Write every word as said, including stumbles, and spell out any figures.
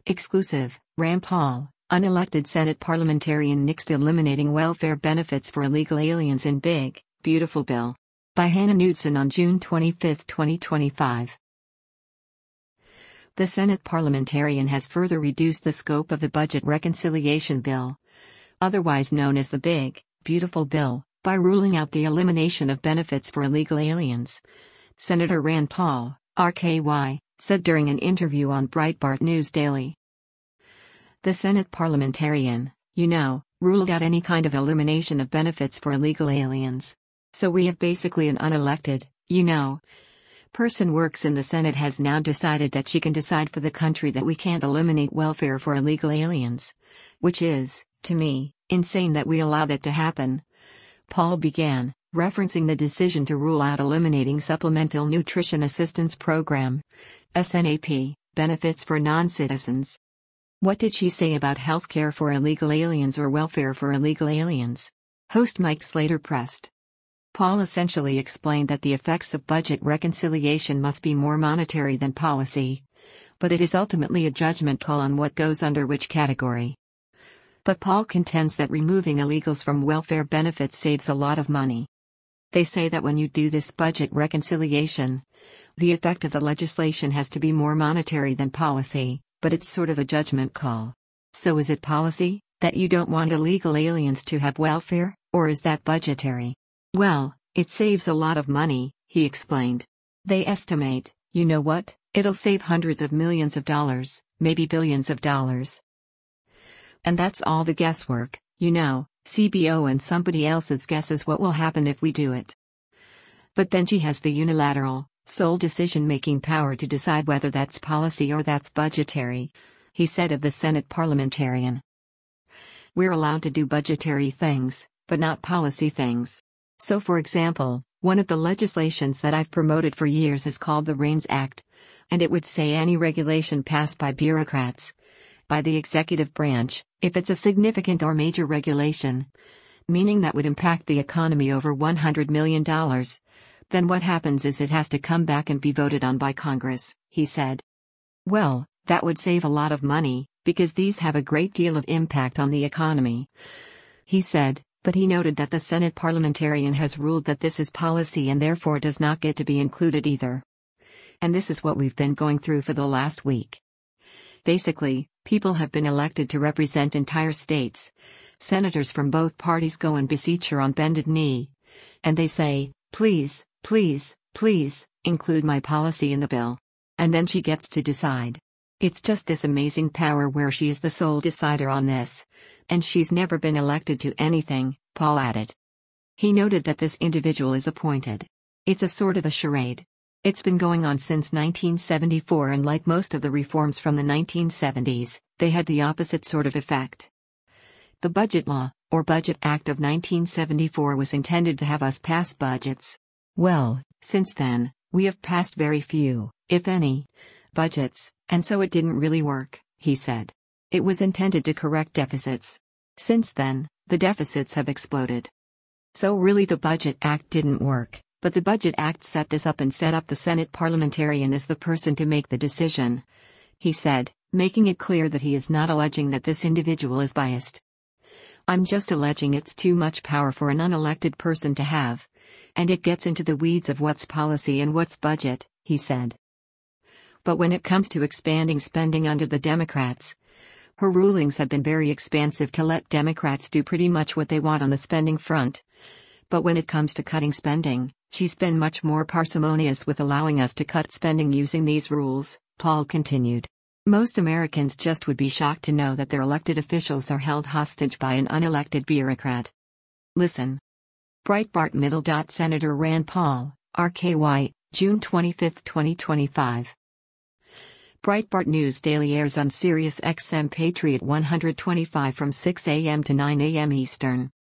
Exclusive, Rand Paul, unelected Senate parliamentarian nixed eliminating welfare benefits for illegal aliens in Big, Beautiful Bill. By Hannah Knudsen on June twenty-fifth, twenty twenty-five. The Senate parliamentarian has further reduced the scope of the budget reconciliation bill, otherwise known as the Big, Beautiful Bill, by ruling out the elimination of benefits for illegal aliens. Senator Rand Paul, R K Y, said during an interview on Breitbart News Daily. The Senate parliamentarian, you know, ruled out any kind of elimination of benefits for illegal aliens. So we have basically an unelected, you know, person works in the Senate has now decided that she can decide for the country that we can't eliminate welfare for illegal aliens. Which is, to me, insane that we allow that to happen. Paul began, referencing the decision to rule out eliminating Supplemental Nutrition Assistance Program, S N A P, benefits for non-citizens. What did she say about health care for illegal aliens or welfare for illegal aliens? Host Mike Slater pressed. Paul essentially explained that the effects of budget reconciliation must be more monetary than policy. But it is ultimately a judgment call on what goes under which category. But Paul contends that removing illegals from welfare benefits saves a lot of money. They say that when you do this budget reconciliation, the effect of the legislation has to be more monetary than policy, but it's sort of a judgment call. So is it policy, that you don't want illegal aliens to have welfare, or is that budgetary? Well, it saves a lot of money, he explained. They estimate, you know what, it'll save hundreds of millions of dollars, maybe billions of dollars. And that's all the guesswork, you know, C B O and somebody else's guess is what will happen if we do it. But then she has the unilateral, sole decision-making power to decide whether that's policy or that's budgetary, he said of the Senate parliamentarian. We're allowed to do budgetary things, but not policy things. So for example, one of the legislations that I've promoted for years is called the REINS Act, and it would say any regulation passed by bureaucrats, by the executive branch, if it's a significant or major regulation, meaning that would impact the economy over one hundred million dollars, then what happens is it has to come back and be voted on by Congress, he said. Well, that would save a lot of money, because these have a great deal of impact on the economy, he said. But he noted that the Senate parliamentarian has ruled that this is policy and therefore does not get to be included either. And this is what we've been going through for the last week. Basically, people have been elected to represent entire states. Senators from both parties go and beseech her on bended knee. And they say, please, please, please, include my policy in the bill. And then she gets to decide. It's just this amazing power where she is the sole decider on this. And she's never been elected to anything, Paul added. He noted that this individual is appointed. It's a sort of a charade. It's been going on since nineteen seventy-four, and like most of the reforms from the nineteen seventies, they had the opposite sort of effect. The Budget Law, or Budget Act of nineteen seventy-four, was intended to have us pass budgets. Well, since then, we have passed very few, if any, budgets, and so it didn't really work, he said. It was intended to correct deficits. Since then, the deficits have exploded. So really the Budget Act didn't work, but the Budget Act set this up and set up the Senate parliamentarian as the person to make the decision, he said, making it clear that he is not alleging that this individual is biased. I'm just alleging it's too much power for an unelected person to have. And it gets into the weeds of what's policy and what's budget, he said. But when it comes to expanding spending under the Democrats, her rulings have been very expansive to let Democrats do pretty much what they want on the spending front. But when it comes to cutting spending, she's been much more parsimonious with allowing us to cut spending using these rules, Paul continued. Most Americans just would be shocked to know that their elected officials are held hostage by an unelected bureaucrat. Listen. Breitbart Middle. Senator Rand Paul, R K Y, June twenty-fifth, twenty twenty-five. Breitbart News Daily airs on Sirius X M Patriot one twenty-five from six a m to nine a m Eastern.